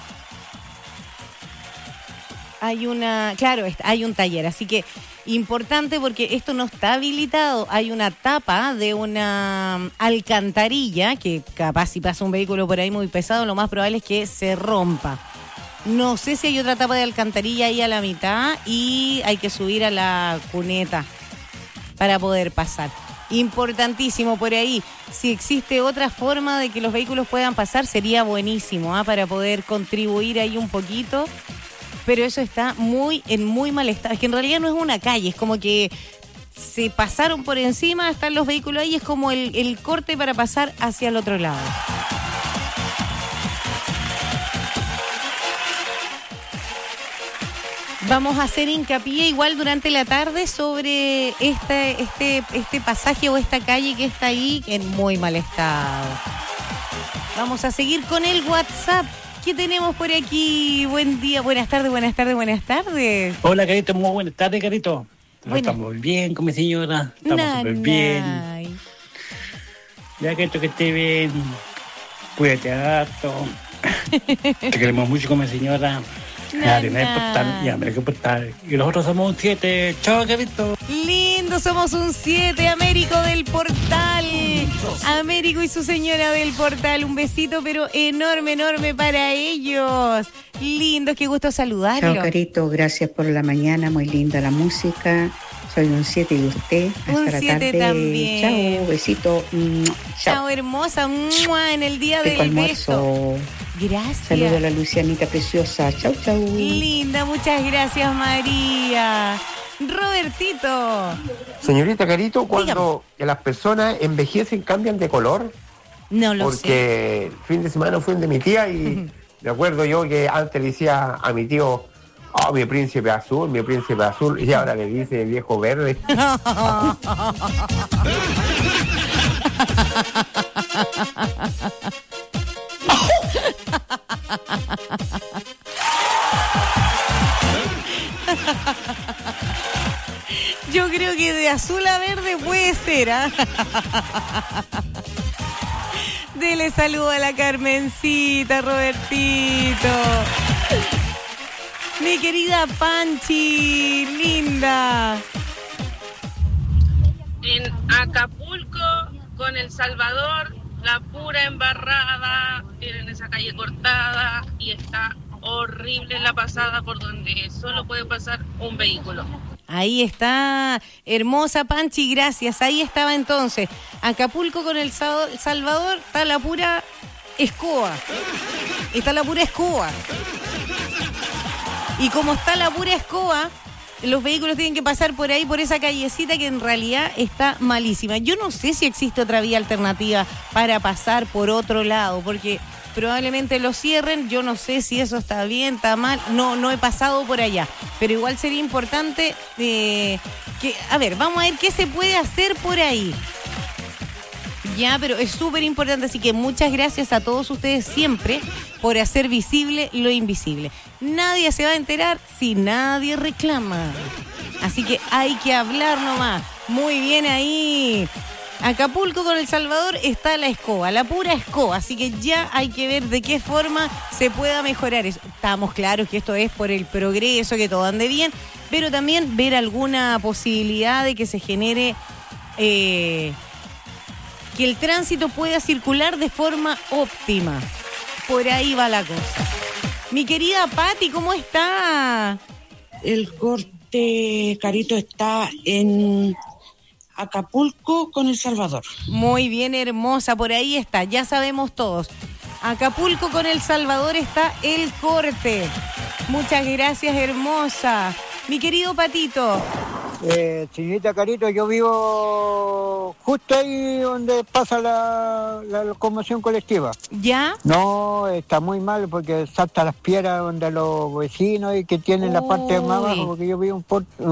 hay hay un taller. Así que importante porque esto no está habilitado. Hay una tapa de una alcantarilla que capaz si pasa un vehículo por ahí muy pesado, lo más probable es que se rompa. No sé si hay otra tapa de alcantarilla ahí a la mitad y hay que subir a la cuneta para poder pasar. Importantísimo por ahí. Si existe otra forma de que los vehículos puedan pasar, sería buenísimo, para poder contribuir ahí un poquito. Pero eso está en muy mal estado. Es que en realidad no es una calle, es como que se pasaron por encima, están los vehículos ahí, es como el corte para pasar hacia el otro lado. Vamos a hacer hincapié igual durante la tarde sobre este pasaje o esta calle que está ahí en muy mal estado. Vamos a seguir con el WhatsApp. ¿Qué tenemos por aquí? Buen día, buenas tardes. Hola, Carito, muy buenas tardes, Carito. Estamos bien con mi señora, estamos súper bien. Ya, Carito, que esté bien. Cuídate harto. Te queremos mucho con mi señora. América Portal. Y nosotros somos un 7. Chao, Carito. Lindo, somos un 7, Américo del Portal. Américo y su señora del Portal. Un besito, pero enorme para ellos. Lindos, qué gusto saludarlos. Chao, Carito, gracias por la mañana, muy linda la música. Soy un 7 y usted. Hasta un la 7 tarde. también. Chao, besito. Chao, hermosa. En el día del almuerzo. Beso. Gracias. Saludos a la Lucianita preciosa. Chau. Linda, muchas gracias, María. Robertito. Señorita Carito, cuando las personas envejecen, cambian de color. No lo sé. Porque el fin de semana fui de mi tía y me acuerdo yo que antes le decía a mi tío, mi príncipe azul, y ahora le dice viejo verde. Yo creo que de azul a verde puede ser, Dele saludo a la Carmencita, Robertito. Mi querida Panchi, linda. En Acapulco, con El Salvador, la pura embarrada, tienen esa calle cortada y está horrible la pasada por donde solo puede pasar un vehículo. Ahí está, hermosa Panchi, gracias. Ahí estaba entonces. Acapulco con El Salvador, está la pura escoba. Y como está la pura escoba, los vehículos tienen que pasar por ahí, por esa callecita que en realidad está malísima. Yo no sé si existe otra vía alternativa para pasar por otro lado, porque probablemente lo cierren. Yo no sé si eso está bien, está mal. No he pasado por allá. Pero igual sería importante vamos a ver qué se puede hacer por ahí. Ya, pero es súper importante, así que muchas gracias a todos ustedes siempre por hacer visible lo invisible. Nadie se va a enterar si nadie reclama. Así que hay que hablar nomás. Muy bien ahí. Acapulco con El Salvador está la escoba, la pura escoba, así que ya hay que ver de qué forma se pueda mejorar eso. Estamos claros que esto es por el progreso, que todo ande bien, pero también ver alguna posibilidad de que se genere... que el tránsito pueda circular de forma óptima. Por ahí va la cosa. Mi querida Pati, ¿cómo está? El corte, Carito, está en Acapulco con El Salvador. Muy bien, hermosa, por ahí está, ya sabemos todos. Acapulco con El Salvador está el corte. Muchas gracias, hermosa. Mi querido Patito. Señorita Carito, yo vivo justo ahí donde pasa la locomoción colectiva. ¿Ya? No, está muy mal porque salta las piedras donde los vecinos y que tienen la parte más abajo, porque yo vivo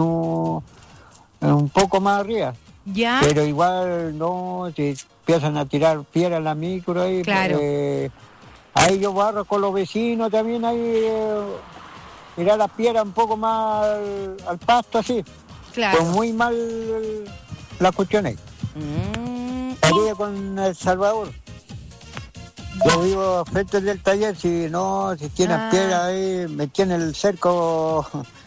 un poco más arriba. ¿Ya? Pero igual no, si empiezan a tirar piedras a la micro ahí. Claro. Ahí yo barro con los vecinos también ahí, tirar las piedras un poco más al pasto así. Claro. Pues muy mal la cuestión ahí. Aquí con El Salvador. Yo vivo frente del taller, si tienen piedra ahí, me tiene el cerco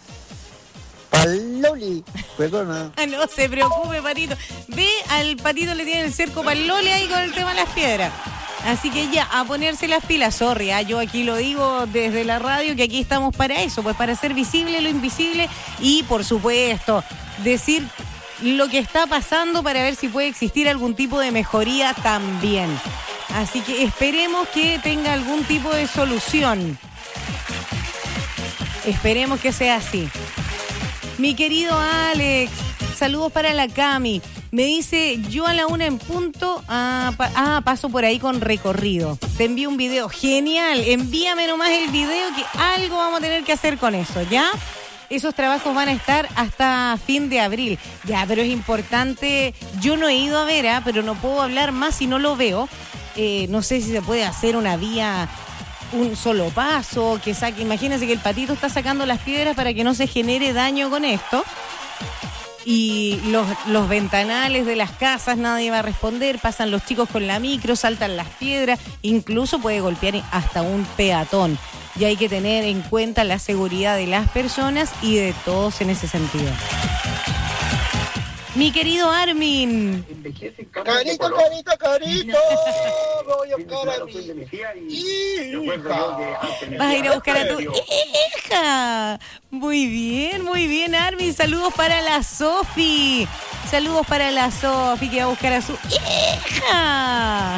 Paloli. Perdona. No se preocupe, Patito. Ve, al Patito le tiene el cerco Paloli ahí con el tema de las piedras. Así que ya, a ponerse las pilas, sorry, yo aquí lo digo desde la radio, que aquí estamos para eso, pues para hacer visible lo invisible y, por supuesto, decir lo que está pasando para ver si puede existir algún tipo de mejoría también. Así que esperemos que tenga algún tipo de solución. Esperemos que sea así. Mi querido Alex, saludos para la Cami. Me dice, yo a la 1 en punto, paso por ahí con recorrido. Te envío un video genial. Envíame nomás el video que algo vamos a tener que hacer con eso, ¿ya? Esos trabajos van a estar hasta fin de abril. Ya, pero es importante. Yo no he ido a ver, pero no puedo hablar más si no lo veo. No sé si se puede hacer una vía, un solo paso, que saque. Imagínense que el patito está sacando las piedras para que no se genere daño con esto. Y los ventanales de las casas, nadie va a responder. Pasan los chicos con la micro, saltan las piedras. Incluso puede golpear hasta un peatón. Y hay que tener en cuenta la seguridad de las personas y de todos en ese sentido. Mi querido Armin. Carito. Me voy a buscar a mi hija. Vas a ir a buscar a tu hija. Muy bien, Armin. Saludos para la Sofi. Saludos para la Sofi que va a buscar a su hija.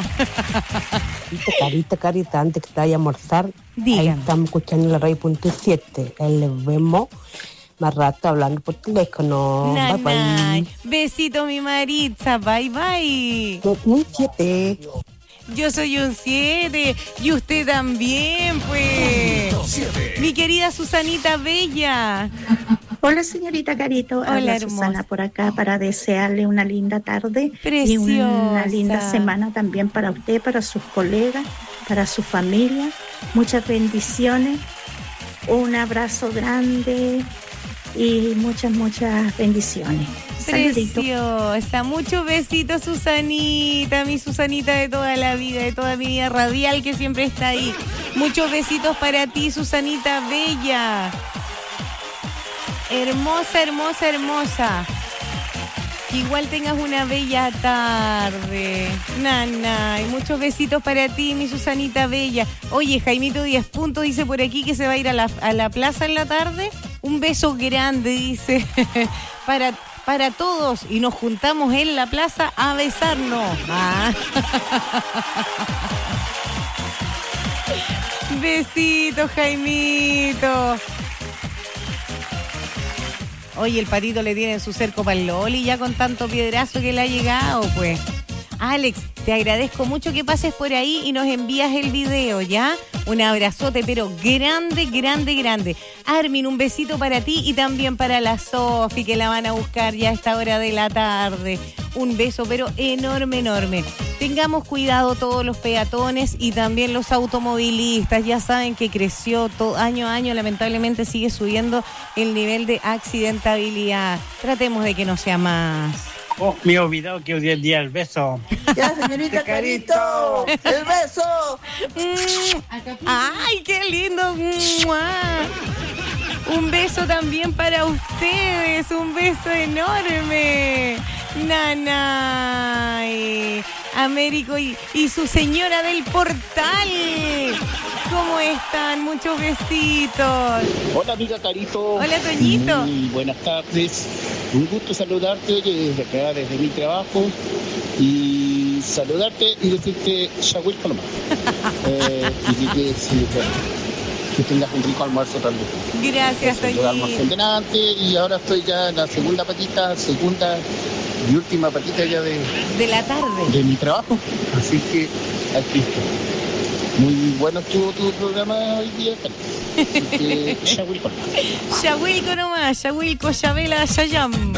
Carita, antes que te vaya a almorzar, diga. Ahí estamos escuchando la radio.7. Ahí les vemos más rato hablando por teléfono. Bye. Besito, mi Maritza. Bye. Un 7. Yo soy un 7 y usted también, pues. Mi querida Susanita Bella. Hola, señorita Carito. Hola, hermosa. Susana por acá para desearle una linda tarde. Preciosa. Y una linda semana también para usted, para sus colegas, para su familia. Muchas bendiciones. Un abrazo grande y muchas bendiciones. Preciosa, muchos besitos, Susanita, mi Susanita de toda la vida, de toda mi vida radial que siempre está ahí. Muchos besitos para ti, Susanita Bella. Hermosa. Que igual tengas una bella tarde. Nana, y muchos besitos para ti, mi Susanita Bella. Oye, Jaimito 10 puntos dice por aquí que se va a ir a la plaza en la tarde. Un beso grande, dice, para todos. Y nos juntamos en la plaza a besarnos. Besitos, Jaimito. Oye, el patito le tiene su cerco para el Loli ya con tanto piedrazo que le ha llegado, pues. Alex, te agradezco mucho que pases por ahí y nos envías el video, ¿ya? Un abrazote, pero grande. Armin, un besito para ti y también para la Sofi, que la van a buscar ya a esta hora de la tarde. Un beso, pero enorme. Tengamos cuidado todos los peatones y también los automovilistas. Ya saben que creció año a año, lamentablemente sigue subiendo el nivel de accidentabilidad. Tratemos de que no sea más. Oh, me he olvidado que hoy es el día del beso. Ya, señorita Carito, el beso. Ay, qué lindo. Un beso también para ustedes, un beso enorme. Nanay, Américo y su señora del portal. ¿Cómo están? Muchos besitos. Hola, amiga Carito. Hola, Toñito. Muy buenas tardes. Un gusto saludarte desde acá, desde mi trabajo. Y saludarte y decirte Shawil Paloma. Y que tengas un rico almuerzo también. Gracias, Toñito. Almuerzo en delante y ahora estoy ya en la segunda y última patita ya de la tarde. De mi trabajo. Así que aquí estoy. Muy bueno estuvo tu programa hoy día. Shawilco nomás, Shawilco, Chabela, Chayam.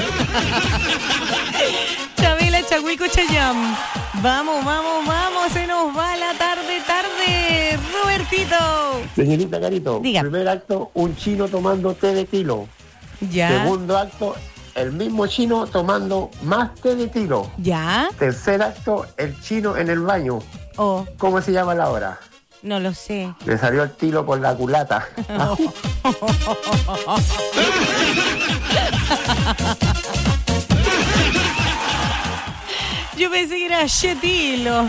Chabela, Chahuilco, Chayam. Vamos, se nos va la tarde, Robertito. Señorita Carito, diga. Primer acto, un chino tomando té de tilo. Ya. Segundo acto, el mismo chino tomando más té de tilo. Ya. Tercer acto, el chino en el baño. Oh. ¿Cómo se llama la hora? No lo sé. Le salió el tilo por la culata. Yo pensé que era Chetilo.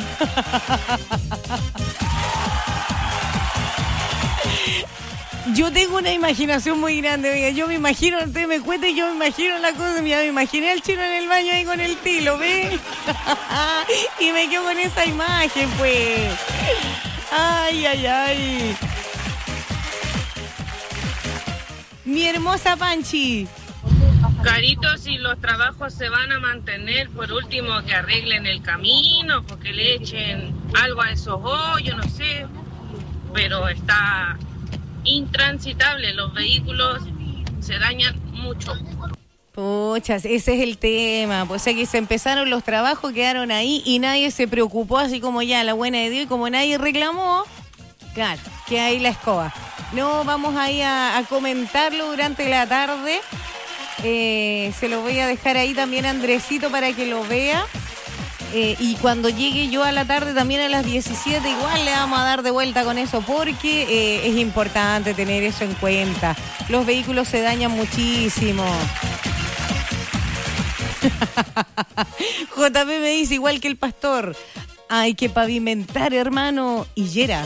Yo tengo una imaginación muy grande, oiga. Yo me imagino, usted me cuenta y yo me imagino la cosa. Mira, me imaginé al chino en el baño ahí con el tilo, ¿ve? Y me quedo con esa imagen, pues. Ay, ay, ay. Mi hermosa Panchi. Carito, si los trabajos se van a mantener, por último que arreglen el camino, porque le echen algo a esos hoyos, no sé. Pero está intransitable, los vehículos se dañan mucho. Puchas, ese es el tema. Pues que se empezaron los trabajos, quedaron ahí y nadie se preocupó, así como ya la buena de Dios, y como nadie reclamó, claro, que ahí la escoba. No, vamos ahí a comentarlo durante la tarde. Se lo voy a dejar ahí también a Andresito para que lo vea. Y cuando llegue yo a la tarde, también a las 17, igual le vamos a dar de vuelta con eso, porque es importante tener eso en cuenta. Los vehículos se dañan muchísimo. JP me dice, igual que el pastor, hay que pavimentar, hermano. Y Yera.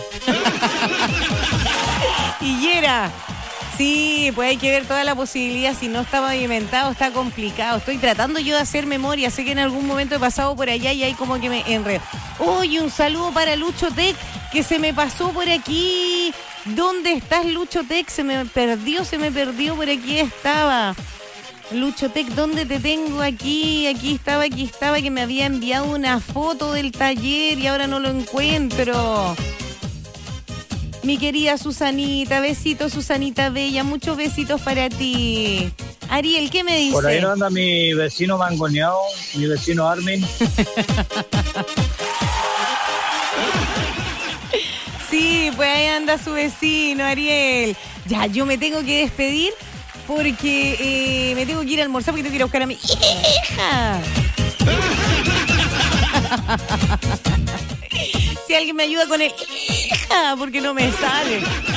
Y Yera. Sí, pues hay que ver toda la posibilidad. Si no está pavimentado, está complicado. Estoy tratando yo de hacer memoria. Sé que en algún momento he pasado por allá y ahí como que me enredo. Oye, un saludo para Lucho Tech, que se me pasó por aquí. ¿Dónde estás, Lucho Tech? Se me perdió por aquí estaba. Lucho Tech, ¿dónde te tengo? Aquí estaba, que me había enviado una foto del taller y ahora no lo encuentro. Mi querida Susanita, besitos, Susanita Bella, muchos besitos para ti. Ariel, ¿qué me dice? Por ahí no anda mi vecino mangoneado, mi vecino Armin. Sí, pues ahí anda su vecino, Ariel. Ya, yo me tengo que despedir porque me tengo que ir a almorzar porque tengo que ir a buscar a mi hija. Si alguien me ayuda con el hija, porque no me sale.